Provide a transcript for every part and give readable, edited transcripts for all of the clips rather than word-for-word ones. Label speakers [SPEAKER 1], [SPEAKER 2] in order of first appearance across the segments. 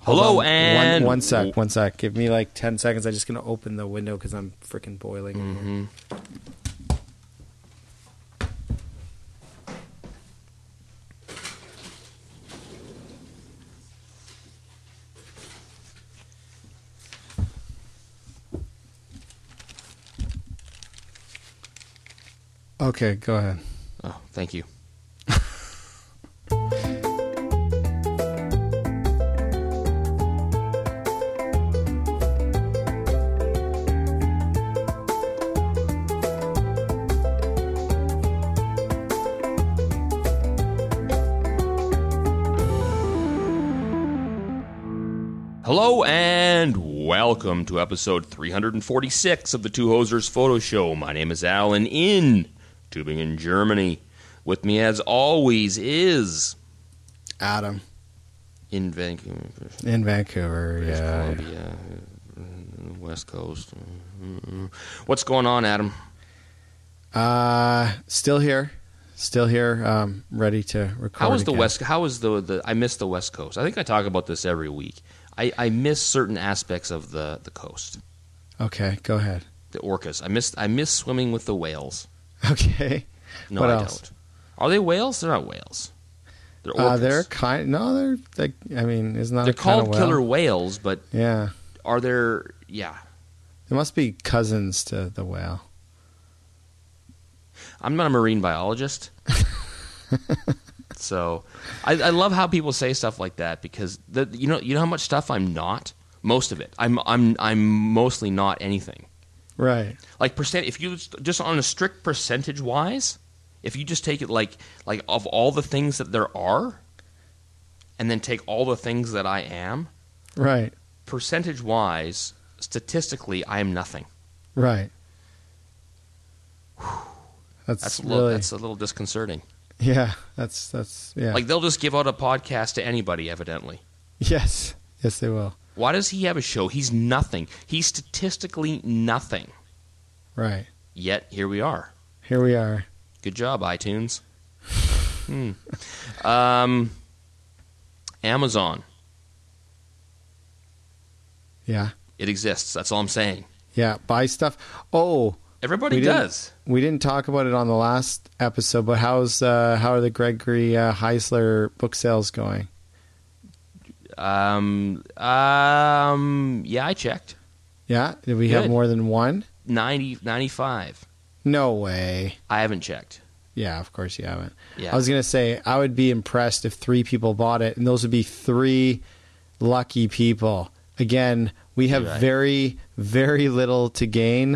[SPEAKER 1] Hello, and...
[SPEAKER 2] One sec. Give me like 10 seconds. I'm just going to open the window because I'm freaking boiling.
[SPEAKER 1] Mm-hmm.
[SPEAKER 2] Okay, go ahead.
[SPEAKER 1] Oh, thank you. Hello and welcome to episode 346 of the Two Hosers Photo Show. My name is Alan in Tübingen, Germany. With me as always is...
[SPEAKER 2] Adam.
[SPEAKER 1] In Vancouver.
[SPEAKER 2] In Vancouver, yeah.
[SPEAKER 1] Columbia, West Coast. What's going on, Adam?
[SPEAKER 2] Still here. Ready to record.
[SPEAKER 1] How was the
[SPEAKER 2] again.
[SPEAKER 1] West? How was the? I miss the West Coast. I think I talk about this every week. I miss certain aspects of the coast.
[SPEAKER 2] Okay, go ahead.
[SPEAKER 1] The orcas. I miss swimming with the whales.
[SPEAKER 2] Okay.
[SPEAKER 1] No,
[SPEAKER 2] what
[SPEAKER 1] I
[SPEAKER 2] else?
[SPEAKER 1] don't. Are they whales? They're not whales. They're orcas.
[SPEAKER 2] They're like, I mean, isn't that
[SPEAKER 1] They're
[SPEAKER 2] a kind of
[SPEAKER 1] called
[SPEAKER 2] whale?
[SPEAKER 1] killer whales, but
[SPEAKER 2] Yeah.
[SPEAKER 1] are there? Yeah.
[SPEAKER 2] They must be cousins to the whale.
[SPEAKER 1] I'm not a marine biologist. So, I love how people say stuff like that because you know how much stuff I'm not. Most of it, I'm mostly not anything.
[SPEAKER 2] Right.
[SPEAKER 1] Like percent, if you just on a strict percentage wise, if you just take it like of all the things that there are, and then take all the things that I am,
[SPEAKER 2] Right.
[SPEAKER 1] percentage wise, statistically, I am nothing.
[SPEAKER 2] Right. That's
[SPEAKER 1] a
[SPEAKER 2] really
[SPEAKER 1] little disconcerting.
[SPEAKER 2] yeah. That's yeah.
[SPEAKER 1] Like they'll just give out a podcast to anybody, evidently.
[SPEAKER 2] yes, they will.
[SPEAKER 1] Why does he have a show? He's nothing. He's statistically nothing.
[SPEAKER 2] Right.
[SPEAKER 1] Yet, here we are.
[SPEAKER 2] Here we are.
[SPEAKER 1] Good job, iTunes. Amazon.
[SPEAKER 2] Yeah.
[SPEAKER 1] It exists. That's all I'm saying.
[SPEAKER 2] Yeah. Buy stuff. Oh.
[SPEAKER 1] Everybody does.
[SPEAKER 2] We didn't talk about it on the last episode, but how are the Gregory Heisler book sales going?
[SPEAKER 1] Yeah, I checked.
[SPEAKER 2] Yeah? Did we have
[SPEAKER 1] Good.
[SPEAKER 2] more than one?
[SPEAKER 1] 95.
[SPEAKER 2] No way.
[SPEAKER 1] I haven't checked.
[SPEAKER 2] Yeah, of course you haven't.
[SPEAKER 1] Yeah.
[SPEAKER 2] I was going to say, I would be impressed if 3 people bought it, and those would be 3 lucky people. Again, we have
[SPEAKER 1] Right.
[SPEAKER 2] very, very little to gain.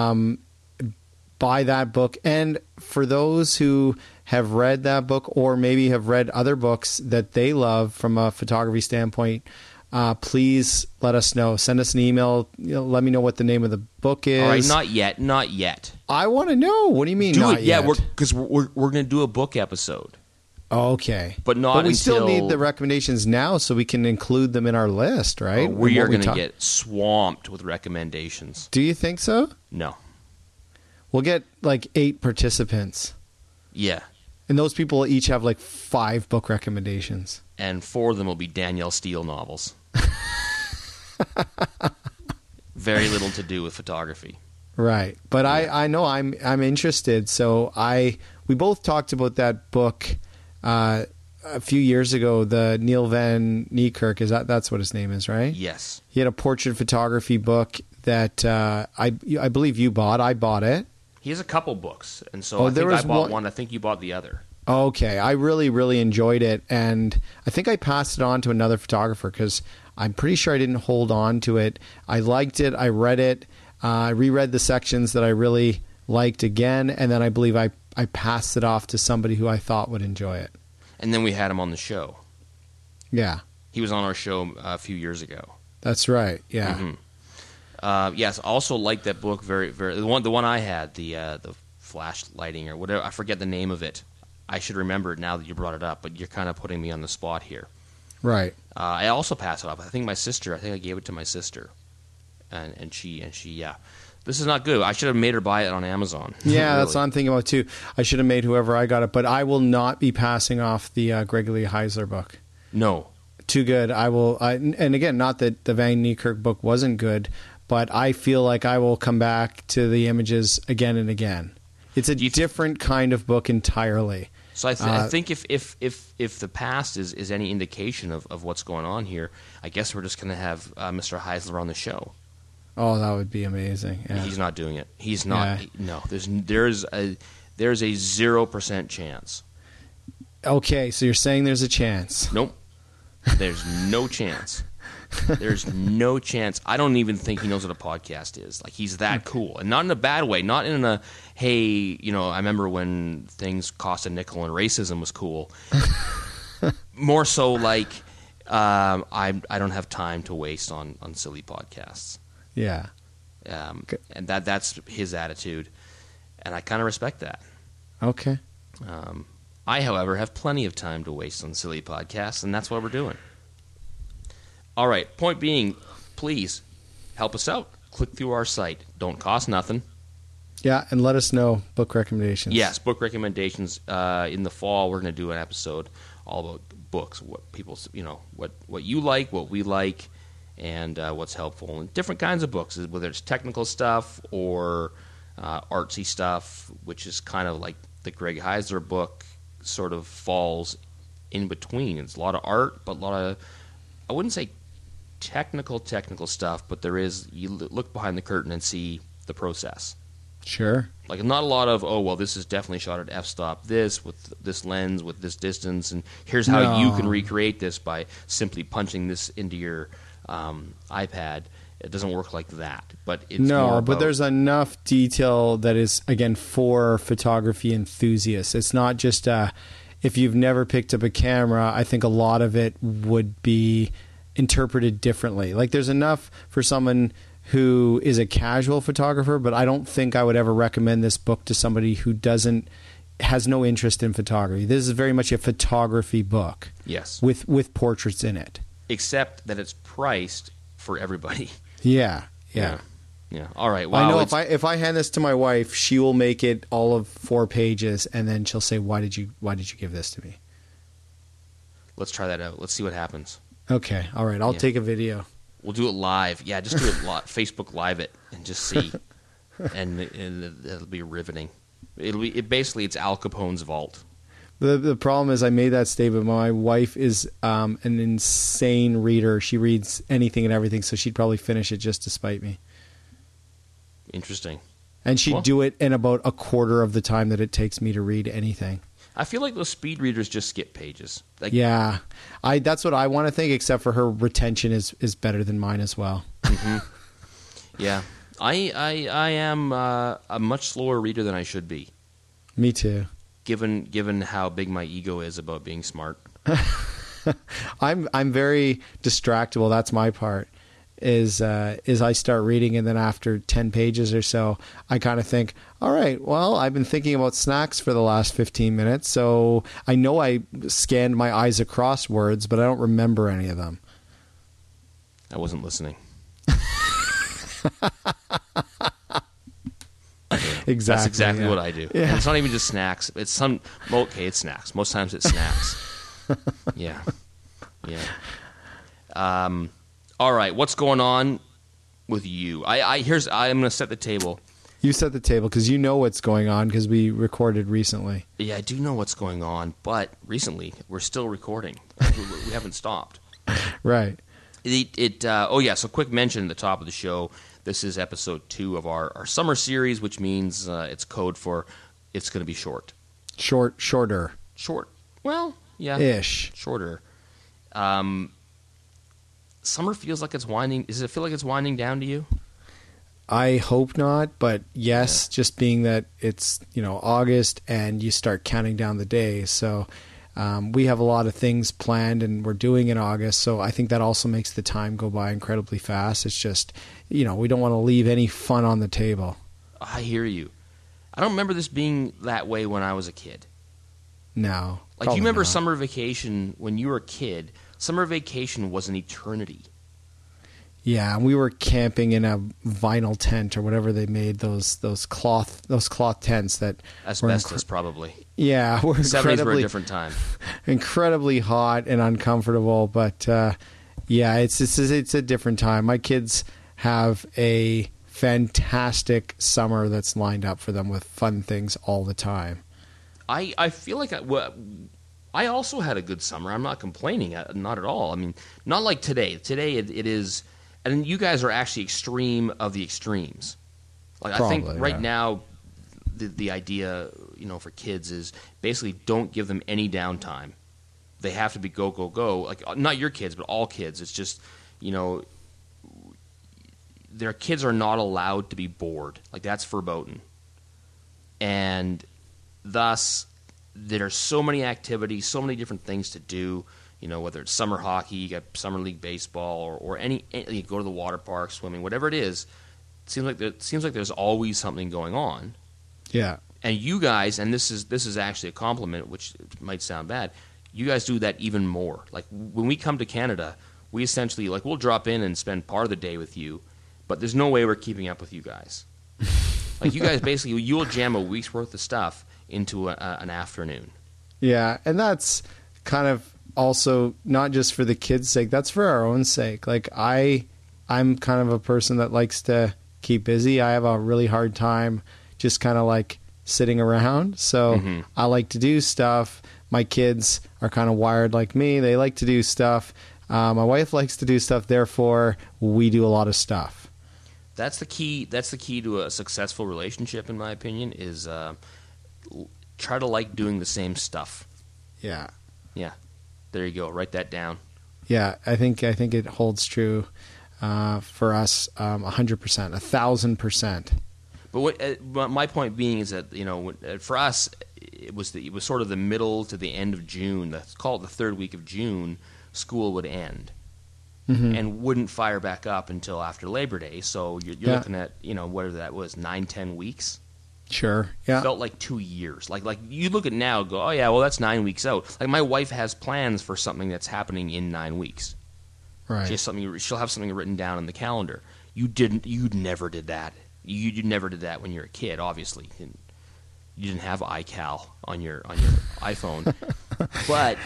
[SPEAKER 2] Buy that book. And for those who have read that book or maybe have read other books that they love from a photography standpoint, please let us know. Send us an email. Let me know what the name of the book is.
[SPEAKER 1] All right, not yet.
[SPEAKER 2] I want to know. What do you mean
[SPEAKER 1] Do
[SPEAKER 2] not
[SPEAKER 1] it,
[SPEAKER 2] yet?
[SPEAKER 1] yeah, because we're going to do a book episode.
[SPEAKER 2] Okay.
[SPEAKER 1] But not
[SPEAKER 2] But we still
[SPEAKER 1] until-
[SPEAKER 2] need the recommendations now so we can include them in our list, right?
[SPEAKER 1] We
[SPEAKER 2] What
[SPEAKER 1] are going to
[SPEAKER 2] talk-
[SPEAKER 1] get swamped with recommendations.
[SPEAKER 2] Do you think so?
[SPEAKER 1] No.
[SPEAKER 2] We'll get like 8 participants.
[SPEAKER 1] Yeah.
[SPEAKER 2] And those people each have like 5 book recommendations.
[SPEAKER 1] And 4 of them will be Danielle Steele novels. Very little to do with photography.
[SPEAKER 2] Right. But
[SPEAKER 1] Yeah.
[SPEAKER 2] I know I'm interested. So we both talked about that book a few years ago, the Neil Van Niekerk. That's what his name is, right?
[SPEAKER 1] Yes.
[SPEAKER 2] He had a portrait photography book that I believe you bought. I bought it.
[SPEAKER 1] He has a couple books, and so
[SPEAKER 2] Oh,
[SPEAKER 1] I
[SPEAKER 2] there
[SPEAKER 1] think I
[SPEAKER 2] was
[SPEAKER 1] bought one. I think you bought the other.
[SPEAKER 2] Okay, I really, really enjoyed it, and I think I passed it on to another photographer because I'm pretty sure I didn't hold on to it. I liked it. I read it. I reread the sections that I really liked again, and then I believe I passed it off to somebody who I thought would enjoy it.
[SPEAKER 1] And then we had him on the show.
[SPEAKER 2] Yeah,
[SPEAKER 1] He was on our show a few years ago.
[SPEAKER 2] that's right. Yeah.
[SPEAKER 1] Mhm. Yes, I also liked that book very, very. The one I had, the flash lighting or whatever. I forget the name of it. I should remember it now that you brought it up, but you're kind of putting me on the spot here.
[SPEAKER 2] Right.
[SPEAKER 1] I also passed it off. I think I gave it to my sister, and she yeah. This is not good. I should have made her buy it on Amazon.
[SPEAKER 2] Yeah,
[SPEAKER 1] Really.
[SPEAKER 2] that's what I'm thinking about too. I should have made whoever I got it, but I will not be passing off the Gregory Heisler book.
[SPEAKER 1] No.
[SPEAKER 2] too good. And again, not that the Van Niekerk book wasn't good, but I feel like I will come back to the images again and again. It's a different kind of book entirely.
[SPEAKER 1] So I think if the past is any indication of what's going on here, I guess we're just going to have Mr. Heisler on the show.
[SPEAKER 2] Oh, that would be amazing. Yeah.
[SPEAKER 1] He's not doing it. He's not. Yeah. No, there's a 0% chance.
[SPEAKER 2] Okay, so you're saying there's a chance.
[SPEAKER 1] Nope. There's no chance. There's no chance. I don't even think he knows what a podcast is. Like, he's that cool. And not in a bad way. Not in a, hey, you know, I remember when things cost a nickel and racism was cool. More so like, I don't have time to waste on silly podcasts.
[SPEAKER 2] Yeah.
[SPEAKER 1] And that's his attitude. And I kind of respect that.
[SPEAKER 2] Okay.
[SPEAKER 1] I, however, have plenty of time to waste on silly podcasts, and that's what we're doing. All right, point being, please help us out. Click through our site. Don't cost nothing.
[SPEAKER 2] Yeah, and let us know book recommendations.
[SPEAKER 1] Yes, book recommendations. In the fall, we're going to do an episode all about books, what people, you know, what you like, what we like, and what's helpful. And different kinds of books, whether it's technical stuff or artsy stuff, which is kind of like the Greg Heisler book sort of falls in between. It's a lot of art, but a lot of, I wouldn't say technical stuff, but there is, you look behind the curtain and see the process.
[SPEAKER 2] Sure.
[SPEAKER 1] Like, not a lot of, oh, well, this is definitely shot at f-stop this, with this lens, with this distance, and here's how you can recreate this by simply punching this into your iPad. It doesn't work like that. But it's more
[SPEAKER 2] but there's enough detail that is, again, for photography enthusiasts. It's not just, if you've never picked up a camera, I think a lot of it would be interpreted differently. Like, there's enough for someone who is a casual photographer, but I don't think I would ever recommend this book to somebody who has no interest in photography. This is very much a photography book.
[SPEAKER 1] Yes.
[SPEAKER 2] With portraits in it.
[SPEAKER 1] Except that it's priced for everybody.
[SPEAKER 2] Yeah.
[SPEAKER 1] All right. Wow,
[SPEAKER 2] I know if I hand this to my wife, she will make it all of 4 pages, and then she'll say, "Why did you give this to me?"
[SPEAKER 1] Let's try that out. Let's see what happens.
[SPEAKER 2] Okay. All right. I'll take a video.
[SPEAKER 1] We'll do it live. Yeah, just do it Facebook Live it and just see, and it'll be riveting. Basically it's Al Capone's vault.
[SPEAKER 2] The problem is, I made that statement. My wife is an insane reader. She reads anything and everything, so she'd probably finish it just to spite me.
[SPEAKER 1] Interesting.
[SPEAKER 2] And she'd do it in about a quarter of the time that it takes me to read anything.
[SPEAKER 1] I feel like those speed readers just skip pages. Like,
[SPEAKER 2] yeah, that's what I want to think. Except for her retention is better than mine as well.
[SPEAKER 1] Mm-hmm. Yeah, I am a much slower reader than I should be.
[SPEAKER 2] Me too.
[SPEAKER 1] Given how big my ego is about being smart.
[SPEAKER 2] I'm very distractible. That's my part. Is I start reading, and then after 10 pages or so, I kind of think, all right, well, I've been thinking about snacks for the last 15 minutes, so I know I scanned my eyes across words, but I don't remember any of them.
[SPEAKER 1] I wasn't listening.
[SPEAKER 2] Exactly.
[SPEAKER 1] That's exactly what I do.
[SPEAKER 2] Yeah.
[SPEAKER 1] And it's not even just snacks. It's snacks. Most times it's snacks. Yeah. All right, what's going on with you? I'm going to set the table.
[SPEAKER 2] You set the table because you know what's going on because we recorded recently.
[SPEAKER 1] Yeah, I do know what's going on, but recently we're still recording. We haven't stopped.
[SPEAKER 2] Right.
[SPEAKER 1] So quick mention at the top of the show. This is episode 2 of our summer series, which means it's code for it's going to be short.
[SPEAKER 2] Shorter.
[SPEAKER 1] Short. Well, yeah.
[SPEAKER 2] Ish.
[SPEAKER 1] Shorter. Summer feels like it's winding. Does it feel like it's winding down to you?
[SPEAKER 2] I hope not, but yes, just being that it's August and you start counting down the days. So we have a lot of things planned and we're doing in August. So I think that also makes the time go by incredibly fast. It's just we don't want to leave any fun on the table.
[SPEAKER 1] I hear you. I don't remember this being that way when I was a kid.
[SPEAKER 2] No,
[SPEAKER 1] like, you remember summer vacation when you were a kid? Summer vacation was an eternity.
[SPEAKER 2] Yeah, and we were camping in a vinyl tent or whatever they made, those cloth tents that
[SPEAKER 1] asbestos probably.
[SPEAKER 2] Yeah, we're
[SPEAKER 1] 70s were a different time.
[SPEAKER 2] Incredibly hot and uncomfortable, but yeah, it's a different time. My kids have a fantastic summer that's lined up for them with fun things all the time.
[SPEAKER 1] I feel like I also had a good summer. I'm not complaining, not at all. I mean, not like today. Today it is, and you guys are actually extreme of the extremes. Like probably, I think right now, the idea for kids is basically don't give them any downtime. They have to be go go go. Like not your kids, but all kids. It's just their kids are not allowed to be bored. Like that's verboten, and thus there are so many activities, so many different things to do. Whether it's summer hockey, you got summer league baseball, or any you go to the water park, swimming, whatever it is. It seems like there's always something going on.
[SPEAKER 2] Yeah.
[SPEAKER 1] And you guys, and this is actually a compliment, which might sound bad. You guys do that even more. Like when we come to Canada, we essentially we'll drop in and spend part of the day with you, but there's no way we're keeping up with you guys. Like you guys basically you'll jam a week's worth of stuff into an afternoon.
[SPEAKER 2] Yeah, and that's kind of also not just for the kids' sake. That's for our own sake. Like I'm kind of a person that likes to keep busy. I have a really hard time just kind of like sitting around. So I like to do stuff. My kids are kind of wired like me. They like to do stuff. My wife likes to do stuff. Therefore, we do a lot of stuff.
[SPEAKER 1] That's the key. That's the key to a successful relationship, in my opinion. Is try to like doing the same stuff.
[SPEAKER 2] Yeah.
[SPEAKER 1] Yeah. There you go. Write that down.
[SPEAKER 2] Yeah, I think it holds true for us 100%, 1,000%.
[SPEAKER 1] But my point being is that for us it was sort of the middle to the end of June. Let's call it the third week of June. School would end and wouldn't fire back up until after Labor Day. So you're looking at whatever that was 9-10 weeks.
[SPEAKER 2] Sure. Yeah.
[SPEAKER 1] Felt like 2 years. Like you look at it now and go, oh yeah, well that's 9 weeks out. Like my wife has plans for something that's happening in 9 weeks.
[SPEAKER 2] Right.
[SPEAKER 1] She'll have something written down in the calendar. You never did that. You never did that when you were a kid, obviously. You didn't have iCal on your iPhone. But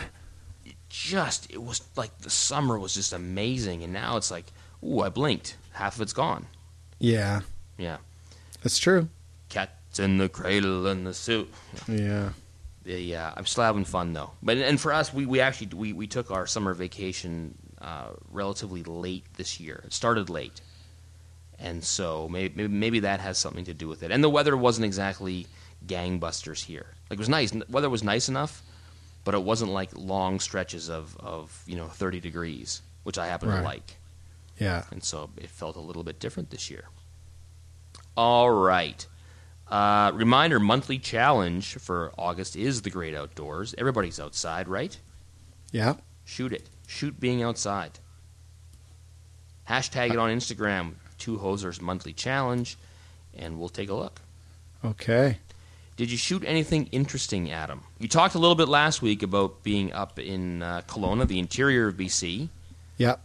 [SPEAKER 1] it was like the summer was just amazing, and now it's like, ooh, I blinked. Half of it's gone.
[SPEAKER 2] Yeah.
[SPEAKER 1] Yeah.
[SPEAKER 2] That's true.
[SPEAKER 1] Cats in the cradle and the suit.
[SPEAKER 2] Yeah.
[SPEAKER 1] I'm still having fun though. And for us, we took our summer vacation relatively late this year. It started late. And so maybe that has something to do with it. And the weather wasn't exactly gangbusters here. Like it was nice. Weather was nice enough, but it wasn't like long stretches of 30 degrees, which I happen to like.
[SPEAKER 2] Yeah.
[SPEAKER 1] And so it felt a little bit different this year. All right. Reminder, monthly challenge for August is the great outdoors. Everybody's outside, right?
[SPEAKER 2] Yeah.
[SPEAKER 1] Shoot it. Shoot being outside. Hashtag it on Instagram. Two Hosers Monthly Challenge, and we'll take a look.
[SPEAKER 2] Okay.
[SPEAKER 1] Did you shoot anything interesting, Adam? You talked a little bit last week about being up in Kelowna, the interior of BC.
[SPEAKER 2] Yep.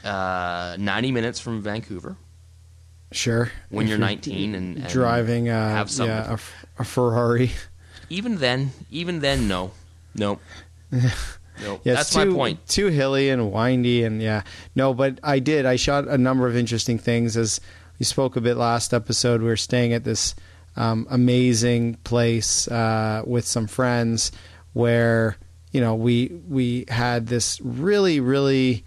[SPEAKER 1] 90 minutes from Vancouver.
[SPEAKER 2] Sure.
[SPEAKER 1] When you're 19 and
[SPEAKER 2] driving
[SPEAKER 1] have
[SPEAKER 2] a Ferrari.
[SPEAKER 1] Even then, no. Nope. No,
[SPEAKER 2] yeah,
[SPEAKER 1] that's my point.
[SPEAKER 2] Too hilly and windy, and no. But I shot a number of interesting things. As we spoke a bit last episode, we were staying at this amazing place with some friends, where we had this really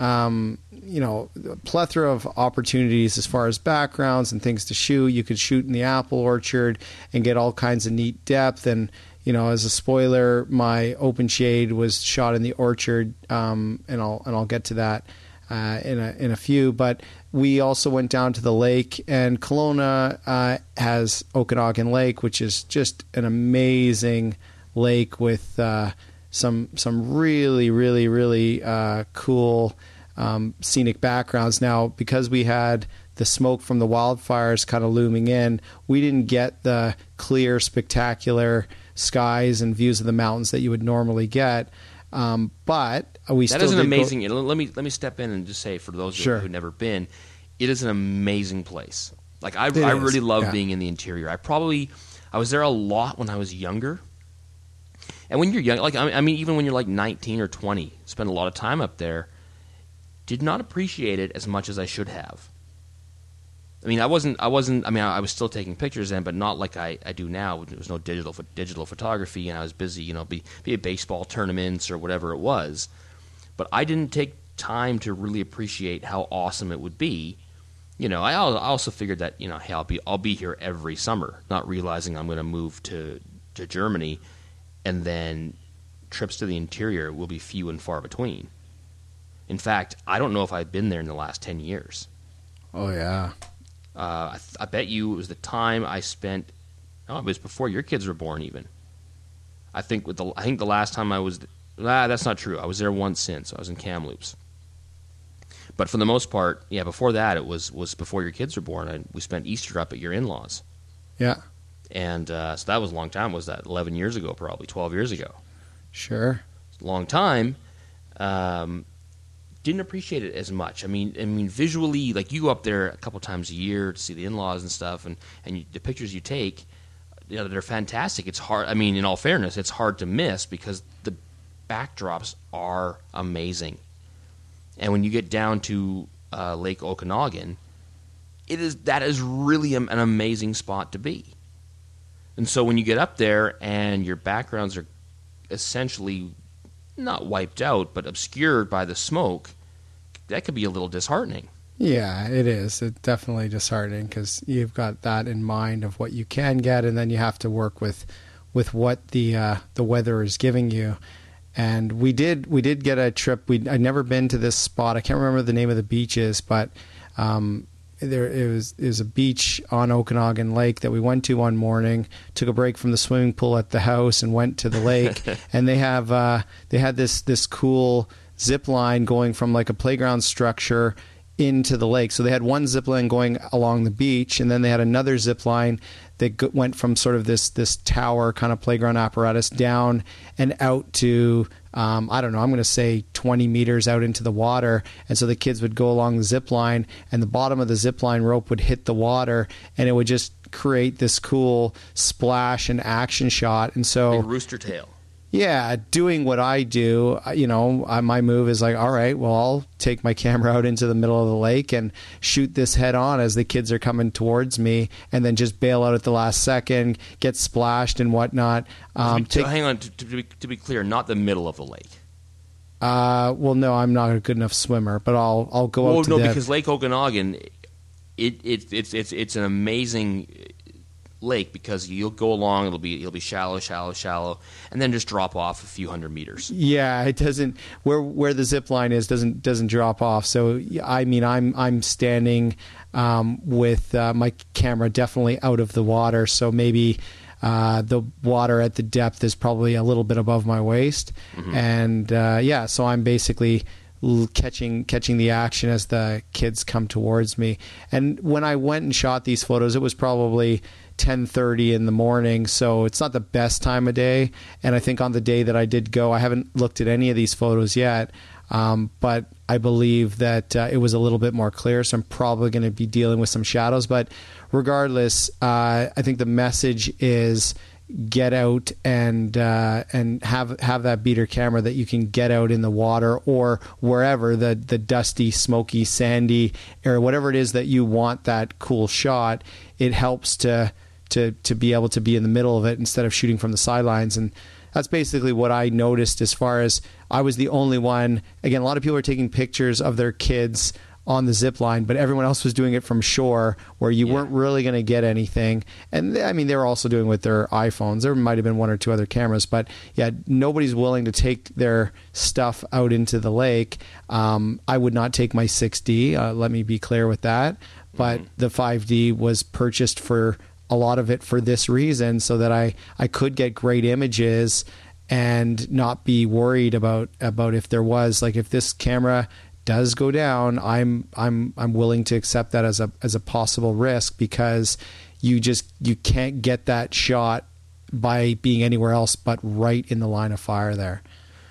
[SPEAKER 2] plethora of opportunities as far as backgrounds and things to shoot. You could shoot in the apple orchard and get all kinds of neat depth. And as a spoiler, my open shade was shot in the orchard, and I'll get to that in a few. But we also went down to the lake, and Kelowna has Okanagan Lake, which is just an amazing lake with some really cool scenic backgrounds. Now, because we had the smoke from the wildfires kind of looming in, we didn't get the clear, spectacular skies and views of the mountains that you would normally get. But we
[SPEAKER 1] that
[SPEAKER 2] still
[SPEAKER 1] is an
[SPEAKER 2] did
[SPEAKER 1] amazing. Let me step in and just say, for those
[SPEAKER 2] Sure.
[SPEAKER 1] who've never been, it is an amazing place. Like I
[SPEAKER 2] is,
[SPEAKER 1] really love
[SPEAKER 2] yeah.
[SPEAKER 1] being in the interior. I was there a lot when I was younger. And when you're young, like I mean, even when you're like 19 or 20, spend a lot of time up there. Did not appreciate it as much as I should have. I mean, I wasn't. I mean, I was still taking pictures then, but not like I do now. There was no digital photography, and I was busy, be at baseball tournaments or whatever it was. But I didn't take time to really appreciate how awesome it would be. I also figured that hey, I'll be here every summer, not realizing I'm going to move to Germany, and then trips to the interior will be few and far between. In fact, I don't know if I've been there in the last 10 years.
[SPEAKER 2] Oh, yeah.
[SPEAKER 1] I bet you it was the time I spent. No, it was before your kids were born, even. I think the last time I was. That's not true. I was there once since. I was in Kamloops. But for the most part, yeah, before that, it was before your kids were born. We spent Easter up at your in-laws.
[SPEAKER 2] Yeah.
[SPEAKER 1] And so that was a long time. Was that 11 years ago, probably 12 years ago?
[SPEAKER 2] Sure.
[SPEAKER 1] Long time. Didn't appreciate it as much. I mean, visually, like you go up there a couple times a year to see the in-laws and stuff, and the pictures you take, they're fantastic. It's hard. I mean, in all fairness, it's hard to miss because the backdrops are amazing. And when you get down to Lake Okanagan, that is really an amazing spot to be. And so when you get up there and your backgrounds are essentially not wiped out, but obscured by the smoke, that could be a little disheartening.
[SPEAKER 2] Yeah, it is. It's definitely disheartening because you've got that in mind of what you can get, and then you have to work with what the weather is giving you. And we did get a trip. I'd never been to this spot. I can't remember the name of the beach is, but it was a beach on Okanagan Lake that we went to one morning. Took a break from the swimming pool at the house and went to the lake. And they had this cool zip line going from like a playground structure into the lake. So they had one zip line going along the beach, and then they had another zip line that went from sort of this tower kind of playground apparatus down and out to, I don't know, I'm going to say 20 meters out into the water. And so the kids would go along the zip line, and the bottom of the zip line rope would hit the water, and it would just create this cool splash and action shot. And so,
[SPEAKER 1] like rooster tail.
[SPEAKER 2] Yeah, doing what I do, my move is like, all right, well, I'll take my camera out into the middle of the lake and shoot this head on as the kids are coming towards me, and then just bail out at the last second, get splashed and whatnot.
[SPEAKER 1] Hang on, to be clear, not the middle of the lake.
[SPEAKER 2] Well, no, I'm not a good enough swimmer, but I'll go out to
[SPEAKER 1] because Lake Okanagan, it's an amazing lake because you'll go along, it'll be shallow, and then just drop off a few hundred meters.
[SPEAKER 2] Yeah, it doesn't where the zip line is doesn't drop off. So I mean, I'm standing with my camera definitely out of the water, so maybe the water at the depth is probably a little bit above my waist. Mm-hmm. And so I'm basically catching the action as the kids come towards me. And when I went and shot these photos, it was probably 10:30 in the morning, so it's not the best time of day. And I think on the day that I did go, I haven't looked at any of these photos yet, but I believe that it was a little bit more clear, so I'm probably going to be dealing with some shadows. But regardless, I think the message is get out and have that beater camera that you can get out in the water or wherever, the dusty, smoky, sandy area, whatever it is that you want that cool shot. It helps to be able to be in the middle of it instead of shooting from the sidelines. And that's basically what I noticed, as far as I was the only one. Again, a lot of people are taking pictures of their kids on the zip line, but everyone else was doing it from shore where you weren't really going to get anything. And I mean, they were also doing it with their iPhones. There might have been one or two other cameras, but yeah, nobody's willing to take their stuff out into the lake. I would not take my 6D. Let me be clear with that. But the 5D was purchased for a lot of it for this reason, so that I could get great images and not be worried about if there was, like, if this camera does go down, I'm willing to accept that as a possible risk, because you can't get that shot by being anywhere else but right in the line of fire there.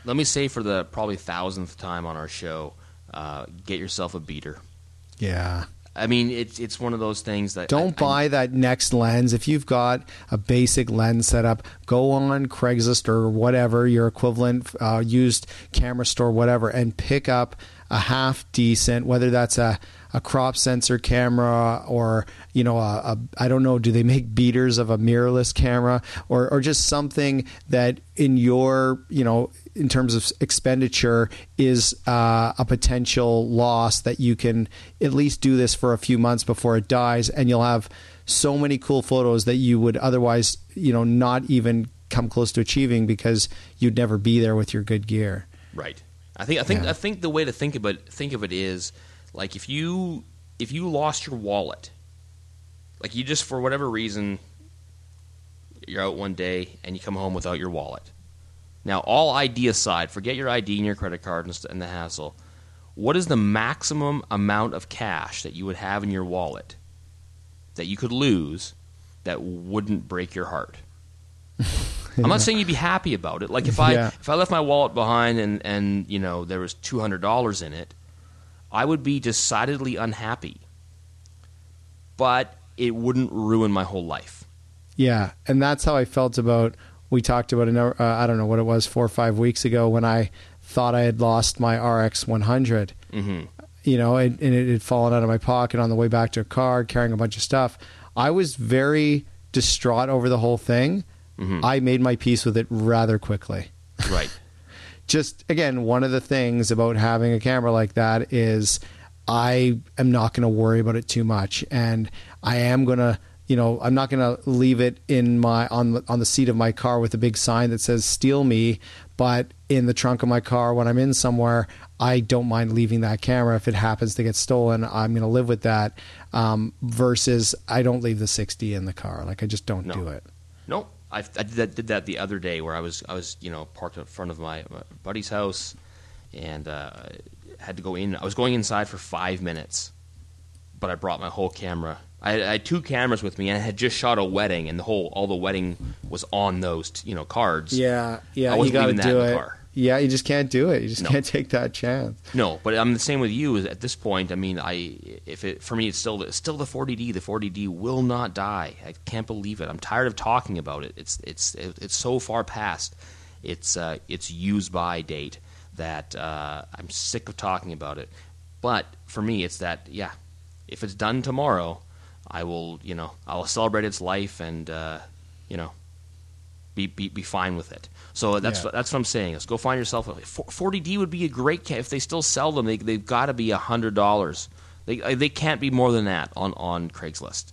[SPEAKER 1] let me say for the probably 1,000th time on our show, get yourself a beater.
[SPEAKER 2] Yeah.
[SPEAKER 1] I mean, it's one of those things that
[SPEAKER 2] don't buy that next lens. If you've got a basic lens setup, go on Craigslist or whatever your equivalent used camera store, whatever, and pick up a half decent, whether that's a crop sensor camera or I don't know, do they make beaters of a mirrorless camera or just something that in your in terms of expenditure is a potential loss that you can at least do this for a few months before it dies, and you'll have so many cool photos that you would otherwise not even come close to achieving because you'd never be there with your good gear.
[SPEAKER 1] Right. I think the way to think of it is like if you lost your wallet, like you just for whatever reason you're out one day and you come home without your wallet. Now, all ID aside, forget your ID and your credit card and the hassle. What is the maximum amount of cash that you would have in your wallet that you could lose that wouldn't break your heart? I'm not saying you'd be happy about it. Like if I left my wallet behind and there was $200 in it, I would be decidedly unhappy. But it wouldn't ruin my whole life.
[SPEAKER 2] Yeah, and that's how I felt about. We talked about I don't know what it was 4 or 5 weeks ago when I thought I had lost my RX 100. Mm-hmm. And it had fallen out of my pocket on the way back to a car, carrying a bunch of stuff. I was very distraught over the whole thing. Mm-hmm. I made my peace with it rather quickly.
[SPEAKER 1] Right.
[SPEAKER 2] Just, again, one of the things about having a camera like that is I am not going to worry about it too much. And I am going to, I'm not going to leave it in on the seat of my car with a big sign that says "Steal me," but in the trunk of my car when I'm in somewhere, I don't mind leaving that camera if it happens to get stolen. I'm going to live with that. Versus, I don't leave the 60 in the car. Like I just don't do it.
[SPEAKER 1] No, I did that the other day where I was parked in front of my buddy's house and had to go in. I was going inside for 5 minutes, but I brought my whole camera. I had 2 cameras with me, and I had just shot a wedding, and all the wedding was on those cards.
[SPEAKER 2] Yeah,
[SPEAKER 1] I wasn't
[SPEAKER 2] you got to
[SPEAKER 1] leaving
[SPEAKER 2] do
[SPEAKER 1] that in
[SPEAKER 2] it.
[SPEAKER 1] the car.
[SPEAKER 2] Yeah, you just can't do it. You just can't take that chance.
[SPEAKER 1] No, but I'm the same with you. At this point, I mean, for me, it's still the 40D. The 40D will not die. I can't believe it. I'm tired of talking about it. It's so far past its use by date that I'm sick of talking about it. But for me, it's that if it's done tomorrow, I will I'll celebrate its life and be fine with it. So that's what I'm saying. Let's go find yourself 40D would be a great if they still sell them. They've got to be $100. They can't be more than that on Craigslist.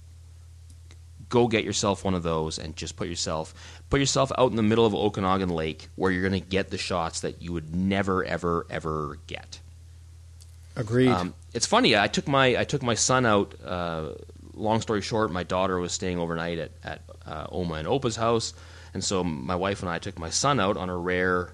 [SPEAKER 1] Go get yourself one of those and just put yourself out in the middle of Okanagan Lake where you're going to get the shots that you would never ever ever get.
[SPEAKER 2] Agreed.
[SPEAKER 1] It's funny. I took my son out. Long story short, my daughter was staying overnight at Oma and Opa's house, and so my wife and I took my son out on a rare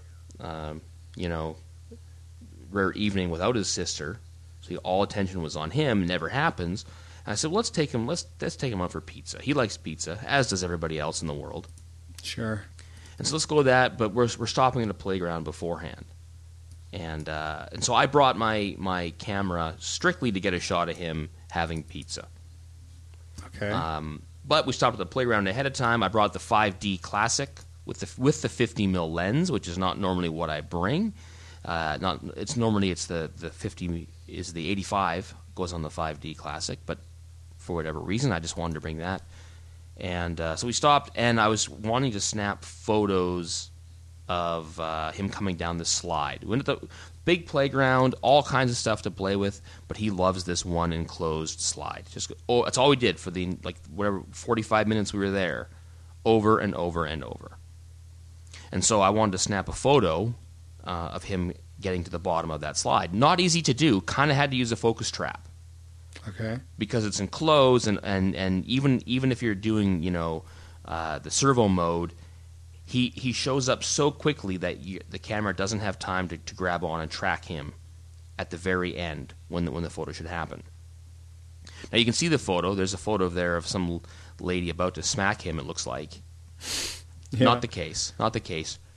[SPEAKER 1] evening without his sister. So all attention was on him. It never happens. And I said, well, let's take him out for pizza. He likes pizza, as does everybody else in the world.
[SPEAKER 2] Sure.
[SPEAKER 1] And so let's go with that. But we're stopping at a playground beforehand. And so I brought my camera strictly to get a shot of him having pizza.
[SPEAKER 2] Okay.
[SPEAKER 1] But we stopped at the playground ahead of time. I brought the 5D Classic with the 50mm lens, which is not normally what I bring. It's the 50 is the 85 goes on the 5D Classic, but for whatever reason I just wanted to bring that. And so we stopped, and I was wanting to snap photos of him coming down the slide. We went to the big playground, all kinds of stuff to play with, but he loves this one enclosed slide. That's all we did for the 45 minutes we were there, over and over and over. And so I wanted to snap a photo of him getting to the bottom of that slide. Not easy to do. Kind of had to use a focus trap.
[SPEAKER 2] Okay. Because
[SPEAKER 1] it's enclosed, and even if you're doing the servo mode, he shows up so quickly that the camera doesn't have time to grab on and track him at the very end when the photo should happen. Now you can see the photo. There's a photo there of some lady about to smack him, it looks like. Yeah. Not the case.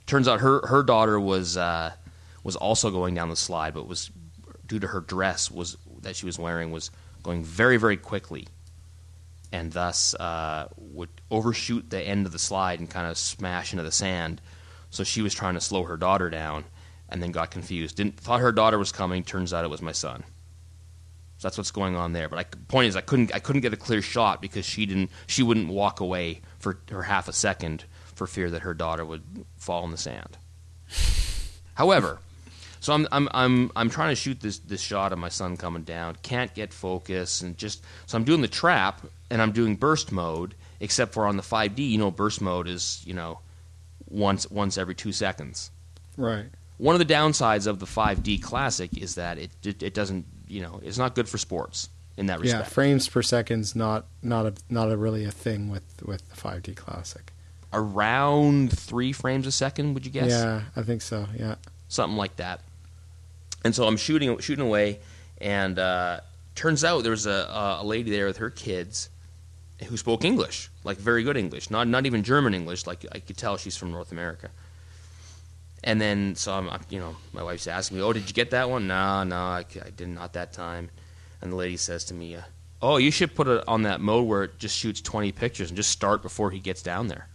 [SPEAKER 1] turns out her daughter was also going down the slide, but was due to her dress that she was wearing was going very, very quickly, and thus would overshoot the end of the slide and kind of smash into the sand. So she was trying to slow her daughter down, and then got confused. Thought her daughter was coming. Turns out it was my son. So that's what's going on there. But the point is, I couldn't get a clear shot because she wouldn't walk away for half a second for fear that her daughter would fall in the sand. However, so I'm trying to shoot this shot of my son coming down. Can't get focus, and so I'm doing the trap and I'm doing burst mode. Except for on the 5D, burst mode is once every 2 seconds.
[SPEAKER 2] Right.
[SPEAKER 1] One of the downsides of the 5D Classic is that it doesn't, it's not good for sports in that respect.
[SPEAKER 2] Yeah, frames per second's not really a thing with the 5D Classic.
[SPEAKER 1] Around 3 frames a second, would you guess?
[SPEAKER 2] Yeah, I think so. Yeah,
[SPEAKER 1] something like that. And so I'm shooting away, and turns out there was a lady there with her kids who spoke English, like very good English, not even German English. Like I could tell she's from North America. And then so my wife's asking me, "Oh, did you get that one?" No, I did not that time. And the lady says to me, "Oh, you should put it on that mode where it just shoots 20 pictures and just start before he gets down there."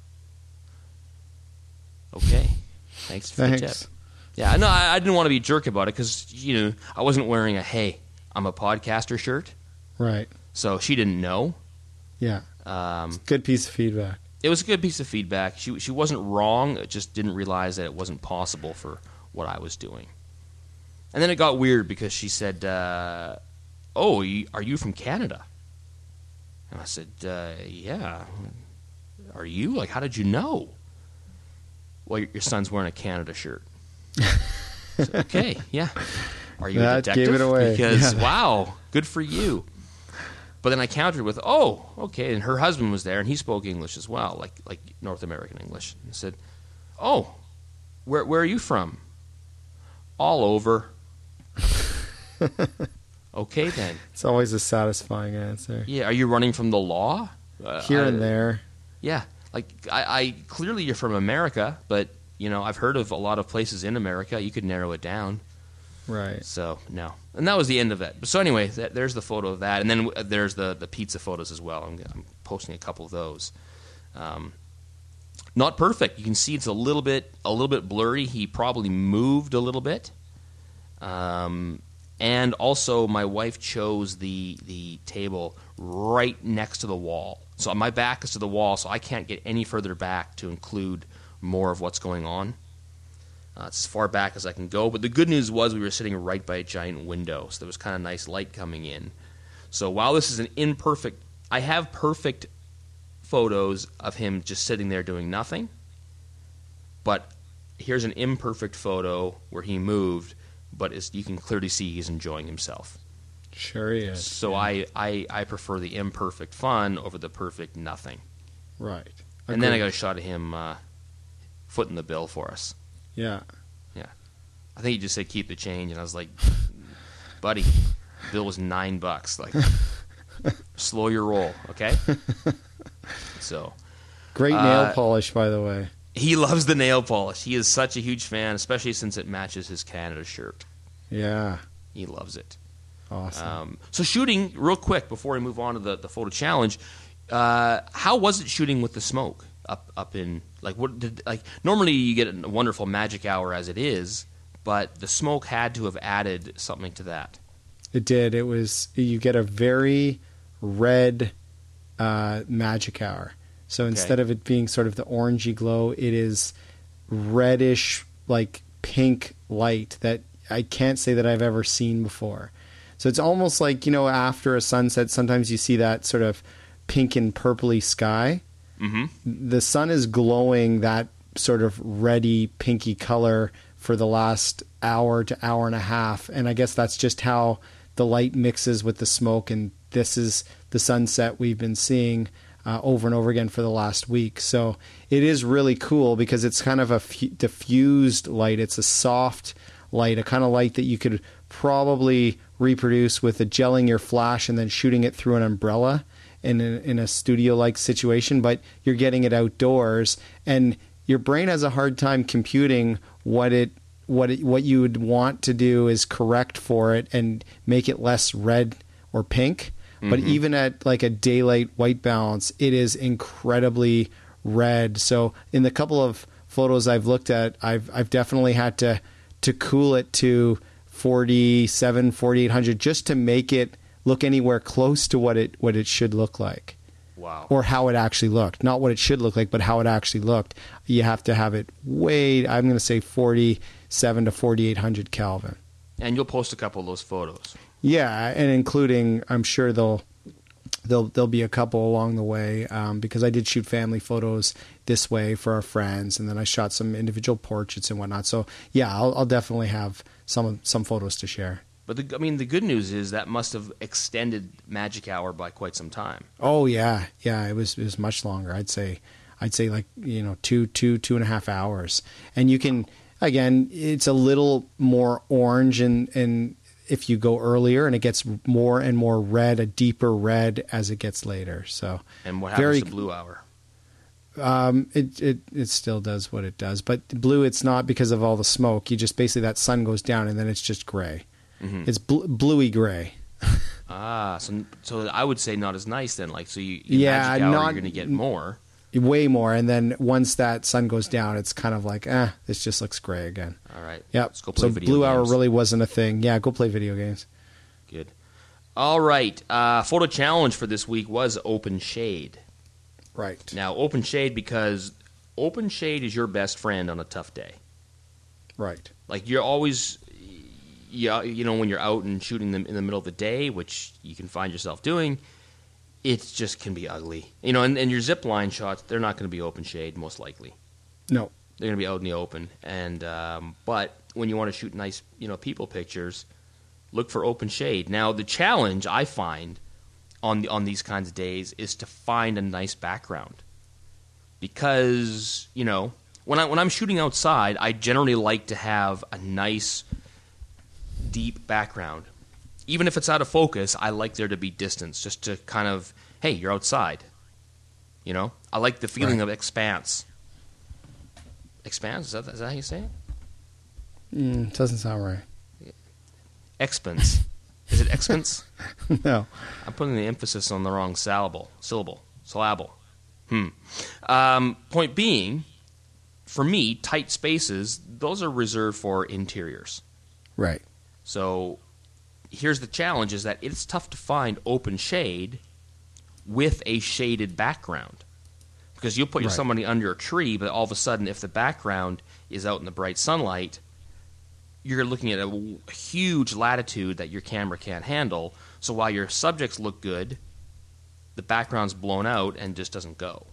[SPEAKER 1] Okay, thanks for the tip. Yeah, no, I didn't want to be a jerk about it because I wasn't wearing a "Hey, I'm a podcaster" shirt.
[SPEAKER 2] Right.
[SPEAKER 1] So she didn't know.
[SPEAKER 2] Yeah. Good piece of feedback.
[SPEAKER 1] It was a good piece of feedback. She wasn't wrong. Just didn't realize that it wasn't possible for what I was doing. And then it got weird because she said, "Oh, are you from Canada?" And I said, "Yeah." "Are you? Like, how did you know?" "Well, your son's wearing a Canada shirt." I said, "Okay, yeah." "Are you a detective?"
[SPEAKER 2] Gave it away.
[SPEAKER 1] Because, wow, good for you. But then I countered with, "Oh, okay." And her husband was there, and he spoke English as well, like North American English. And I said, "Oh, where are you from?" "All over." Okay, then.
[SPEAKER 2] It's always a satisfying answer.
[SPEAKER 1] Yeah, are you running from the law?
[SPEAKER 2] Here and there.
[SPEAKER 1] Yeah, like I clearly you're from America, but I've heard of a lot of places in America. You could narrow it down.
[SPEAKER 2] Right.
[SPEAKER 1] So, no. And that was the end of it. So anyway, there's the photo of that. And then there's the pizza photos as well. I'm posting a couple of those. Not perfect. You can see it's a little bit blurry. He probably moved a little bit. And also my wife chose the table right next to the wall. So my back is to the wall, so I can't get any further back to include more of what's going on. It's as far back as I can go. But the good news was we were sitting right by a giant window, so there was kind of nice light coming in. So while this is an imperfect... I have perfect photos of him just sitting there doing nothing. But here's an imperfect photo where he moved, but you can clearly see he's enjoying himself.
[SPEAKER 2] Sure he is.
[SPEAKER 1] So yeah. I prefer the imperfect fun over the perfect nothing.
[SPEAKER 2] Right.
[SPEAKER 1] And then I got a shot of him footing the bill for us.
[SPEAKER 2] Yeah.
[SPEAKER 1] Yeah. I think he just said keep the change, and I was like, buddy, the bill was $9. Like, slow your roll, okay? So.
[SPEAKER 2] Great nail polish, by the way.
[SPEAKER 1] He loves the nail polish. He is such a huge fan, especially since it matches his Canada shirt.
[SPEAKER 2] Yeah.
[SPEAKER 1] He loves it.
[SPEAKER 2] Awesome.
[SPEAKER 1] So shooting, real quick, before we move on to the photo challenge, how was it shooting with the smoke up in, normally you get a wonderful magic hour as it is, but the smoke had to have added something to that.
[SPEAKER 2] It did. You get a very red magic hour. So instead of it being sort of the orangey glow, it is reddish, like pink light that I can't say that I've ever seen before. So it's almost like, after a sunset, sometimes you see that sort of pink and purpley sky. Mm-hmm. The sun is glowing that sort of reddy, pinky color for the last hour to hour and a half. And I guess that's just how the light mixes with the smoke. And this is the sunset we've been seeing over and over again for the last week. So it is really cool because it's kind of a diffused light. It's a soft light, a kind of light that you could probably reproduce with gelling your flash and then shooting it through an umbrella in a studio-like situation, but you're getting it outdoors. And your brain has a hard time computing what you would want to do is correct for it and make it less red or pink. But even at like a daylight white balance, it is incredibly red. So in the couple of photos I've looked at, I've definitely had to cool it to 4800 just to make it look anywhere close to what it should look like.
[SPEAKER 1] Wow.
[SPEAKER 2] Or how it actually looked. Not what it should look like, but how it actually looked. You have to have it I'm going to say 47 to 4800 Kelvin.
[SPEAKER 1] And you'll post a couple of those photos.
[SPEAKER 2] Yeah, and including, I'm sure there'll be a couple along the way, because I did shoot family photos this way for our friends, and then I shot some individual portraits and whatnot. So yeah, I'll definitely have some photos to share.
[SPEAKER 1] But the good news is that must have extended Magic Hour by quite some time.
[SPEAKER 2] Oh yeah, it was much longer. I'd say like 2.5 hours, and you can, again, it's a little more orange and if you go earlier, and it gets more and more red, a deeper red as it gets later. So,
[SPEAKER 1] and what happens to blue hour?
[SPEAKER 2] It still does what it does, but blue, it's not because of all the smoke. You just basically, that sun goes down and then it's just gray. Mm-hmm. It's bluey gray.
[SPEAKER 1] So I would say not as nice then. Like, so Magic Hour, you're going to get more.
[SPEAKER 2] Way more, and then once that sun goes down, it's kind of like, this just looks gray again.
[SPEAKER 1] All right.
[SPEAKER 2] Yep.
[SPEAKER 1] Let's go play video
[SPEAKER 2] blue
[SPEAKER 1] games.
[SPEAKER 2] hour really wasn't a thing. Yeah, go play video games.
[SPEAKER 1] Good. All right. Photo challenge for this week was Open Shade.
[SPEAKER 2] Right.
[SPEAKER 1] Now, Open Shade, because Open Shade is your best friend on a tough day.
[SPEAKER 2] Right.
[SPEAKER 1] Like, you're always, when you're out and shooting them in the middle of the day, which you can find yourself doing, it just can be ugly. And your zip line shots, they're not going to be open shade, most likely.
[SPEAKER 2] No.
[SPEAKER 1] They're going to be out in the open. And but when you want to shoot nice, people pictures, look for open shade. Now, the challenge I find on these kinds of days is to find a nice background. Because, when I'm shooting outside, I generally like to have a nice, deep background. Even if it's out of focus, I like there to be distance, just to kind of, hey, you're outside. I like the feeling of expanse. Expanse? Is that how you say it?
[SPEAKER 2] Doesn't sound right.
[SPEAKER 1] Expanse. Is it expanse?
[SPEAKER 2] No.
[SPEAKER 1] I'm putting the emphasis on the wrong syllable. Point being, for me, tight spaces, those are reserved for interiors.
[SPEAKER 2] Right.
[SPEAKER 1] So here's the challenge, is that it's tough to find open shade with a shaded background. Because you'll put somebody under a tree, but all of a sudden, if the background is out in the bright sunlight, you're looking at a huge latitude that your camera can't handle. So while your subjects look good, the background's blown out and just doesn't go.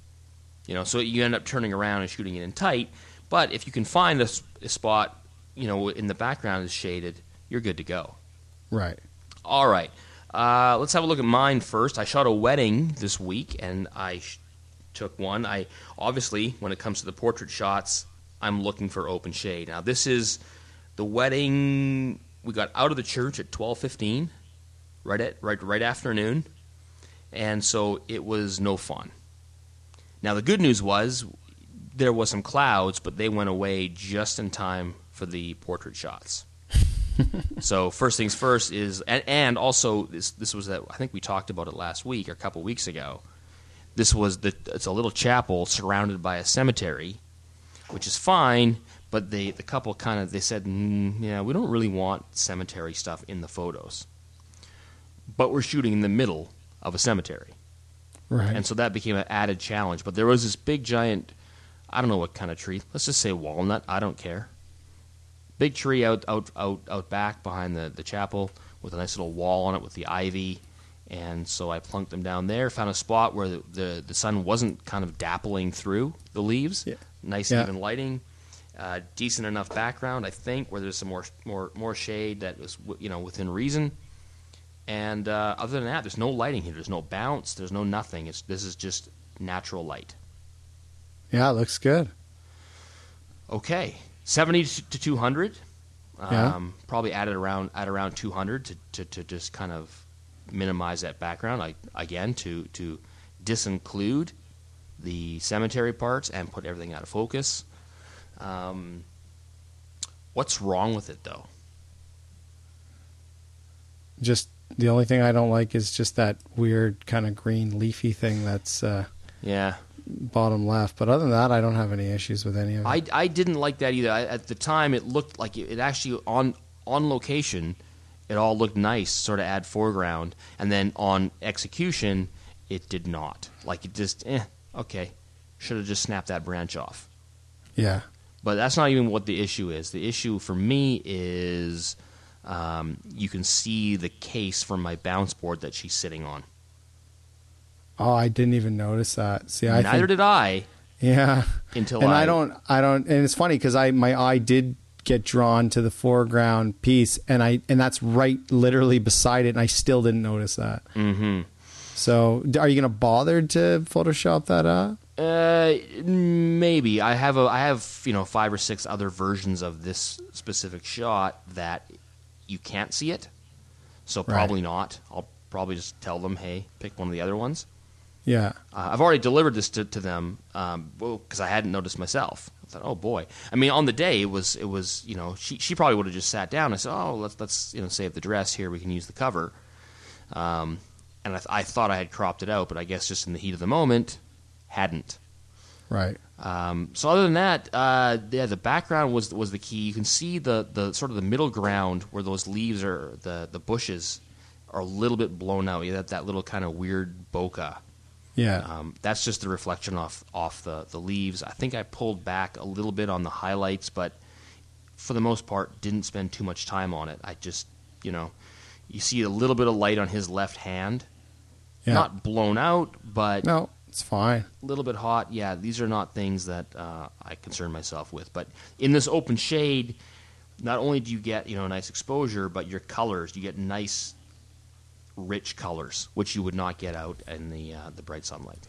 [SPEAKER 1] So you end up turning around and shooting it in tight. But if you can find a spot, in the background is shaded, you're good to go.
[SPEAKER 2] Right.
[SPEAKER 1] All right. Let's have a look at mine first. I shot a wedding this week, and I took one. Obviously, when it comes to the portrait shots, I'm looking for open shade. Now, this is the wedding. We got out of the church at 12:15, right afternoon, and so it was no fun. Now, the good news was there was some clouds, but they went away just in time for the portrait shots. So first things first is, and also this was I think we talked about it last week or a couple weeks ago. It's a little chapel surrounded by a cemetery, which is fine, but the couple they said, we don't really want cemetery stuff in the photos, but we're shooting in the middle of a cemetery,
[SPEAKER 2] right? And
[SPEAKER 1] so that became an added challenge. But there was this big giant, I don't know what kind of tree. Let's just say walnut. I don't care. Big tree out back behind the chapel with a nice little wall on it with the ivy, and so I plunked them down there. Found a spot where the sun wasn't kind of dappling through the leaves. Yeah. Nice even lighting, decent enough background, I think, where there's some more shade that was within reason. And other than that, there's no lighting here. There's no bounce. There's no nothing. This is just natural light.
[SPEAKER 2] Yeah, it looks good.
[SPEAKER 1] Okay. 70 to 200,
[SPEAKER 2] Yeah.
[SPEAKER 1] Probably at around 200 to just kind of minimize that background. Again, to disinclude the cemetery parts and put everything out of focus. What's wrong with it, though?
[SPEAKER 2] Just the only thing I don't like is just that weird kind of green leafy thing that's bottom left. But other than that, I don't have any issues with any of it.
[SPEAKER 1] I didn't like that either. At the time, it looked like it actually on location, it all looked nice, sort of add foreground, and then on execution, it did not. Like it just, okay, should have just snapped that branch off.
[SPEAKER 2] Yeah.
[SPEAKER 1] But that's not even what the issue is. The issue for me is you can see the case from my bounce board that she's sitting on.
[SPEAKER 2] Oh, I didn't even notice that. See,
[SPEAKER 1] Neither did I.
[SPEAKER 2] Yeah.
[SPEAKER 1] Until
[SPEAKER 2] I don't, and it's funny because my eye did get drawn to the foreground piece, and that's right, literally beside it, and I still didn't notice that.
[SPEAKER 1] Mm-hmm.
[SPEAKER 2] So, are you going to bother to Photoshop that up?
[SPEAKER 1] Maybe. I have 5 or 6 other versions of this specific shot that you can't see it, so probably not. I'll probably just tell them, hey, pick one of the other ones.
[SPEAKER 2] Yeah.
[SPEAKER 1] I've already delivered this to them because I hadn't noticed myself. I thought, oh boy. I mean, on the day it was she probably would have just sat down. I said, oh, let's save the dress here. We can use the cover. And I thought I had cropped it out, but I guess just in the heat of the moment, hadn't.
[SPEAKER 2] Right.
[SPEAKER 1] So other than that, the background was the key. You can see the sort of the middle ground where those leaves are, the bushes are a little bit blown out. You have that little kind of weird bokeh.
[SPEAKER 2] Yeah.
[SPEAKER 1] That's just the reflection off the leaves. I think I pulled back a little bit on the highlights, but for the most part, didn't spend too much time on it. I just, you see a little bit of light on his left hand. Yeah. Not blown out, but...
[SPEAKER 2] No, it's fine.
[SPEAKER 1] A little bit hot. Yeah, these are not things that I concern myself with. But in this open shade, not only do you get, a nice exposure, but your colors, you get nice... rich colors, which you would not get out in the bright sunlight.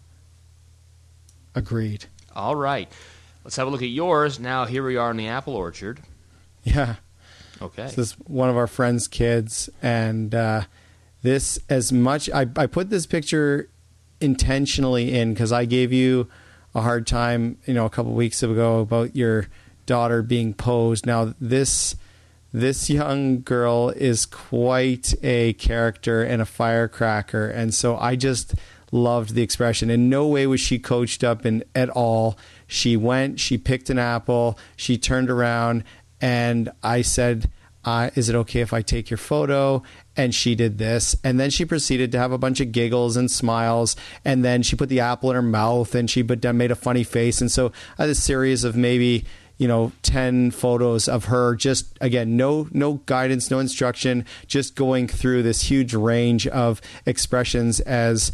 [SPEAKER 2] Agreed.
[SPEAKER 1] All right. Let's have a look at yours. Now, here we are in the apple orchard.
[SPEAKER 2] Yeah.
[SPEAKER 1] Okay.
[SPEAKER 2] This is one of our friend's kids, and this, as much... I put this picture intentionally in because I gave you a hard time, a couple of weeks ago about your daughter being posed. Now, this young girl is quite a character and a firecracker, and so I just loved the expression. In no way was she coached up at all. She went, she picked an apple, she turned around, and I said, is it okay if I take your photo? And she did this, and then she proceeded to have a bunch of giggles and smiles, and then she put the apple in her mouth, and she made a funny face. And so I had a series of maybe 10 photos of her, just, again, no guidance, no instruction, just going through this huge range of expressions as,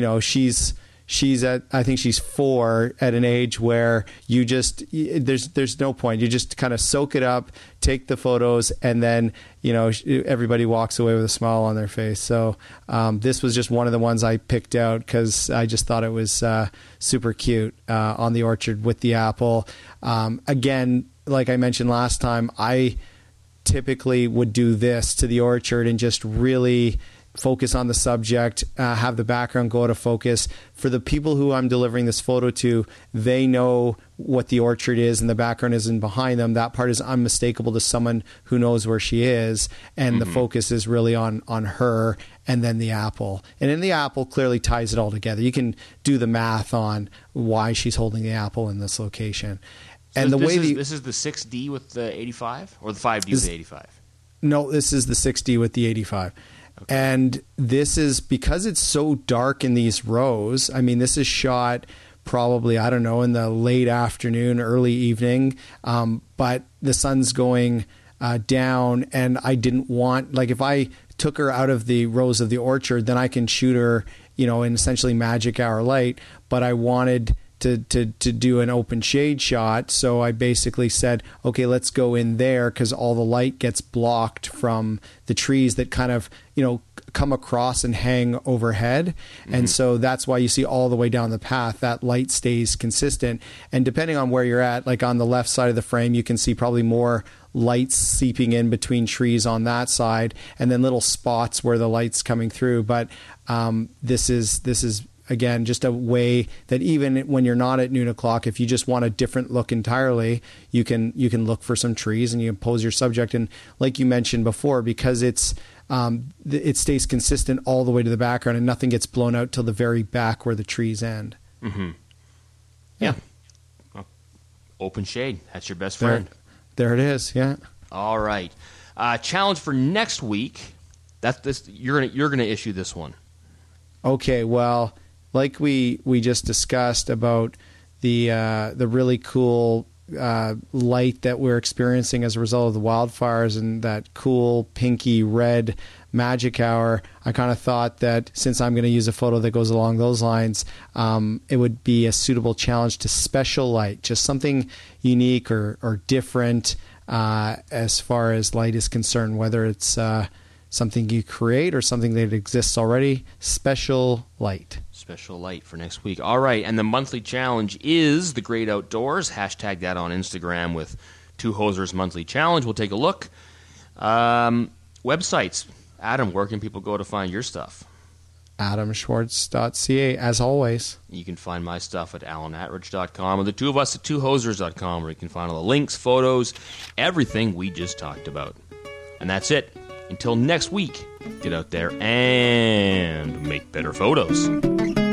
[SPEAKER 2] she's at, I think she's 4, at an age where you just, there's no point. You just kind of soak it up, take the photos, and then, everybody walks away with a smile on their face. So this was just one of the ones I picked out because I just thought it was super cute on the orchard with the apple. Again, like I mentioned last time, I typically would do this to the orchard and just really focus on the subject, have the background go out of focus. For the people who I'm delivering this photo to, they know what the orchard is and the background isn't behind them. That part is unmistakable to someone who knows where she is, and the focus is really on her and then the apple. And then the apple clearly ties it all together. You can do the math on why she's holding the apple in this location.
[SPEAKER 1] So
[SPEAKER 2] and
[SPEAKER 1] this is the 6D with the 85 or the 5D with the 85?
[SPEAKER 2] No, this is the 6D with the 85. Okay. And this is because it's so dark in these rows. I mean, this is shot probably, I don't know, in the late afternoon, early evening. But the sun's going down, and I didn't want, like, if I took her out of the rows of the orchard, then I can shoot her, in essentially magic hour light. But I wanted to do an open shade shot. So I basically said, okay, let's go in there because all the light gets blocked from the trees that kind of, come across and hang overhead. And so that's why you see all the way down the path, that light stays consistent. And depending on where you're at, like on the left side of the frame, you can see probably more lights seeping in between trees on that side, and then little spots where the light's coming through. But this is again, just a way that even when you're not at noon o'clock, if you just want a different look entirely, you can look for some trees and you can pose your subject. And like you mentioned before, because it stays consistent all the way to the background and nothing gets blown out till the very back where the trees end.
[SPEAKER 1] Mm-hmm. Yeah. Well, open shade. That's your best friend.
[SPEAKER 2] There it is. Yeah.
[SPEAKER 1] All right. Challenge for next week. That's this. You're gonna issue this one.
[SPEAKER 2] Okay. Well, like we just discussed about the really cool light that we're experiencing as a result of the wildfires and that cool pinky red magic hour, I kind of thought that since I'm going to use a photo that goes along those lines, it would be a suitable challenge to special light, just something unique or different as far as light is concerned, whether it's something you create or something that exists already. Special light.
[SPEAKER 1] Special light for next week. All right, and the monthly challenge is the Great Outdoors. Hashtag that on Instagram with Two Hosers Monthly Challenge. We'll take a look. Websites. Adam, where can people go to find your stuff?
[SPEAKER 2] AdamSchwartz.ca, as always.
[SPEAKER 1] You can find my stuff at alanatridge.com or the two of us at twohosers.com, where you can find all the links, photos, everything we just talked about. And that's it. Until next week, get out there and make better photos.